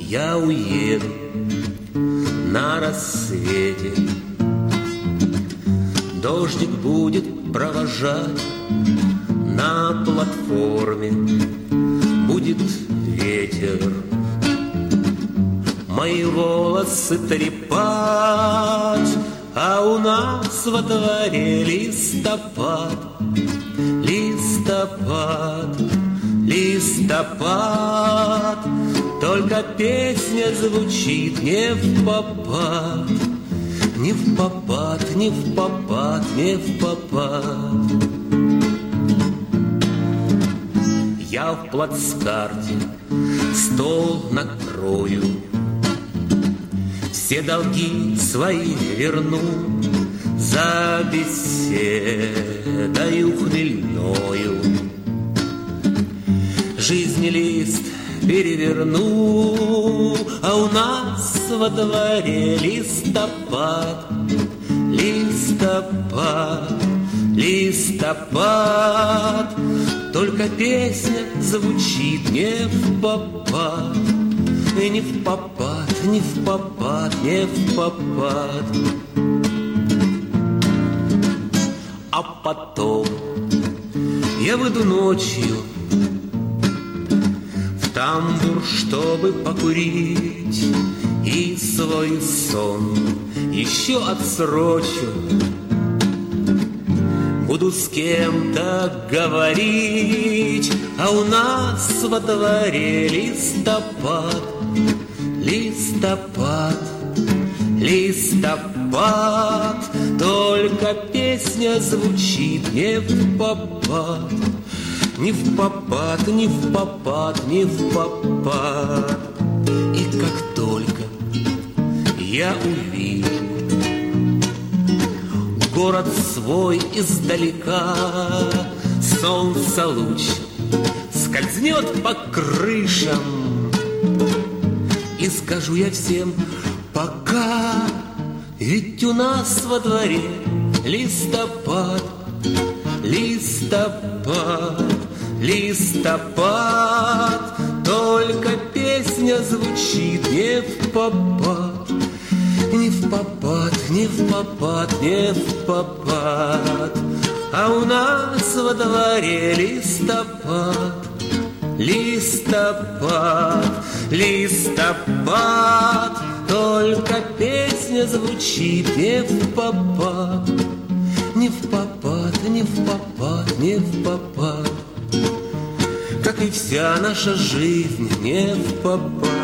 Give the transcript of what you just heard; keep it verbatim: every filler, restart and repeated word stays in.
я уеду на рассвете. Дождик будет провожать на платформе, будет ветер мои волосы трепать, а у нас во дворе листопад, листопад, листопад. Только песня звучит не в попад, не в попад, не в попад, не в попад. Я в плацкарте стол накрою, все долги свои верну, за беседою хмельною. Жизни лист переверну, а у нас во дворе листопад, листопад, листопад. Только песня звучит не в попад, не в попад, не в попад, не в попад. А потом я выйду ночью в тамбур, чтобы покурить, и свой сон еще отсрочу. Буду с кем-то говорить, а у нас во дворе листопад, листопад, листопад. Только песня звучит не в попад, не в попад, не в попад, не в попад. И как только я увижу город свой издалека, солнце луч скользнет по крышам, и скажу я всем пока, ведь у нас во дворе листопад, листопад, листопад. Только песня звучит не в попад, не в попад, не в попад, не в попад. А у нас во дворе листопад, листопад, листопад. Только песня звучит не в попад, не в попад, не в попад, не в попад. Как и вся наша жизнь не в попад.